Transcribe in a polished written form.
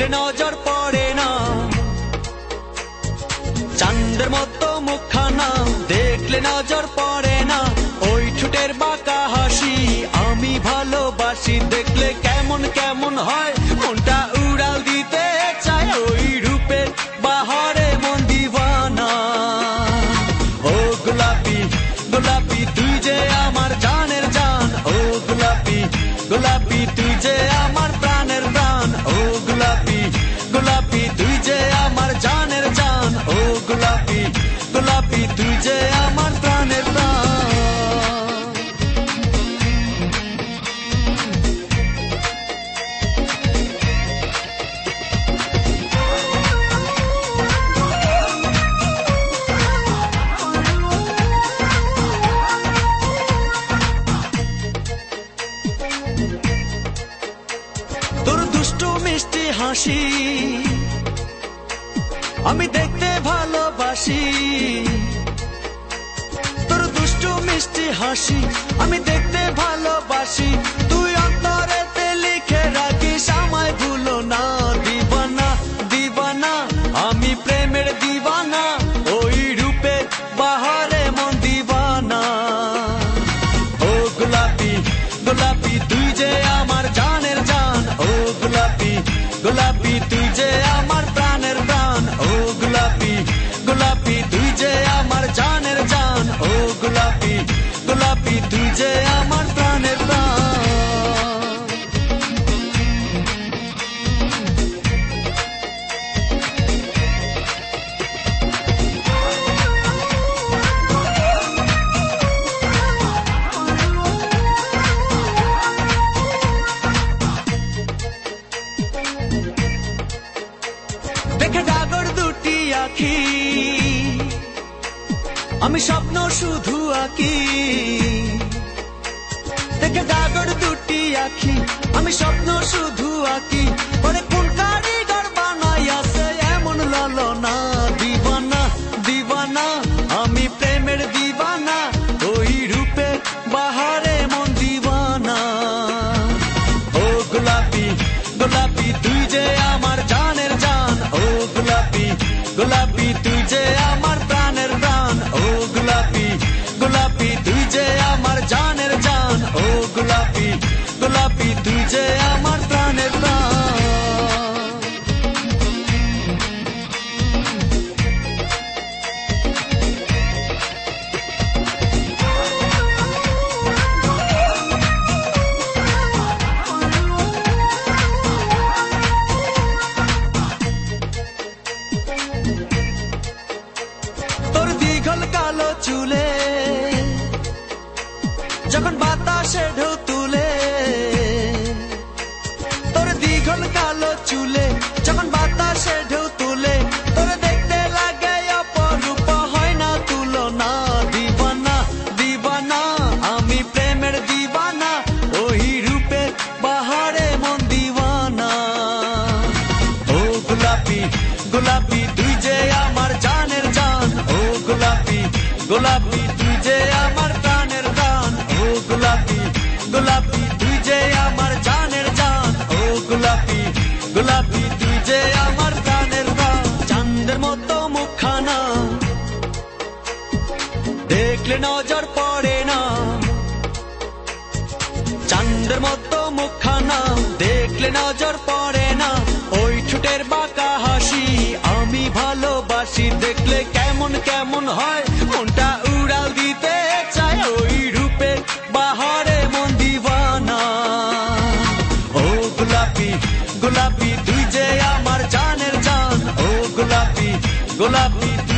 দেখলে নজর পড়ে না, চাঁদের মতো মুখখানা দেখলে নজর পড়ে না, ওই ঠোঁটের বাঁকা হাসি আমি ভালোবাসি, দেখলে কেমন কেমন হয় মনটা উড়াল দিতে চায়, ওই রূপের বাহারে মন দিওয়ানা। ও গোলাপি গোলাপি তুই যে আমার জানের জান, ও গোলাপি গোলাপি তুই যে আমার প্রাণের প্রাণ, ও গোলাপি গোলাপি তুই যে আমার জানের জান, ও গোলাপি গোলাপি তুই যে আমার প্রাণের প্রাণ। তোর দুষ্টু মিষ্টি হাসি আমি দেখতে ভালোবাসি, তোর দুষ্টু মিষ্টি হাসি আমি দেখতে ভালোবাসি, তুই অন্তরেতে লিখে রাখিস আমায় ভুলো না, দিবানা দিবানা আমি প্রেমের দিবানা, ওই রূপে বাহারে মন দিবানা। ও গোলাপি গোলাপি তুই যে আমার জানের জান, ও গোলাপি গোলাপি তুই যে আমার প্রাণের প্রাণ, ও গোলাপি গোলাপি তুই যে আমার জানের জান, ও গোলাপি গোলাপি তুই যে আমার প্রাণের প্রাণ। দেখে ডাগর দুটি আঁখি আমি স্বপ্ন শুধু আঁকি, দেখে ডাগর দুটি আঁখি আমি স্বপ্ন শুধু আঁকি, ওরে কোন কারিগর বানাই আছে এমন লালনা, দিবানা দিবানা আমি প্রেমের দিবানা, ওই রূপে বাহারে মন দিবানা। ও গোলাপি গোলাপি তুই যে আমার জানের জান, ও গোলাপি গোলাপি তুই যে আমার প্রাণের প্রাণ, ও গোলাপি গোলাপি তুই যে আমার জানের জান, ও গোলাপি গোলাপি তুই যে আমার প্রাণের প্রাণ। তোর দীঘল কালো চুলে যখন বাতাসে ঢেউ তুলে, তোর দীঘল কালো চুলে যখন বাতাসে ঢেউ তুলে, তোর দেখতে লাগে অপরূপ হয় না তুলনা, দিবানা দিবানা আমি প্রেমের দিবানা, ওই রূপে বাহারে মন দিওয়ানা। ও গোলাপি গোলাপি তুই যে আমার জানের জান, ও গোলাপি গোলাপি তুই যে আমার প্রাণের প্রাণ, ও গোলাপি গোলাপি তুই যে আমার জানের জান, ও গোলাপি গোলাপি তুই যে আমার প্রাণের প্রাণ। চাঁদের মতো মুখখানা দেখলে নজর পড়ে না, চাঁদের মতো মুখখানা দেখলে নজর পড়ে না, ওই ঠোঁটের বাঁকা হাসি আমি ভালোবাসি, দেখলে কেমন কেমন হয় মনটা উড়াল দিতে চায়, ওই রূপে বাহারে মন দিওয়ানা। ও গোলাপি গোলাপি তুই যে আমার জানের জান, ও গোলাপি গোলাপি